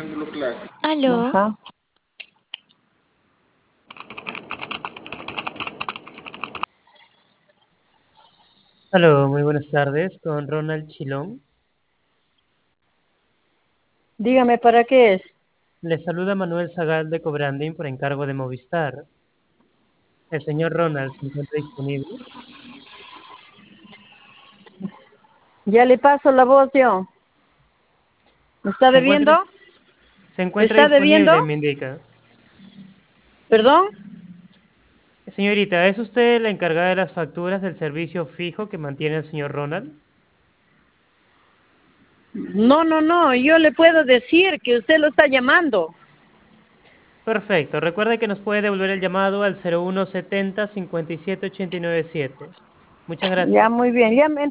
Aló, Ajá. Aló, muy buenas tardes, con Ronald Chilón. Dígame, ¿para qué es? Le saluda Manuel Zagal de Cobranding por encargo de Movistar. El señor Ronald se encuentra disponible. Ya le paso la voz yo. ¿Me está Se debiendo? encuentra, se ¿Me encuentra está debiendo? disponible, me indica. ¿Perdón? Señorita, ¿es usted la encargada de las facturas del servicio fijo que mantiene el señor Ronald? No, no, no. Yo le puedo decir que usted lo está llamando. Perfecto, recuerde que nos puede devolver el llamado al 0170 57 897. Muchas Ya, gracias. muy bien. Ya,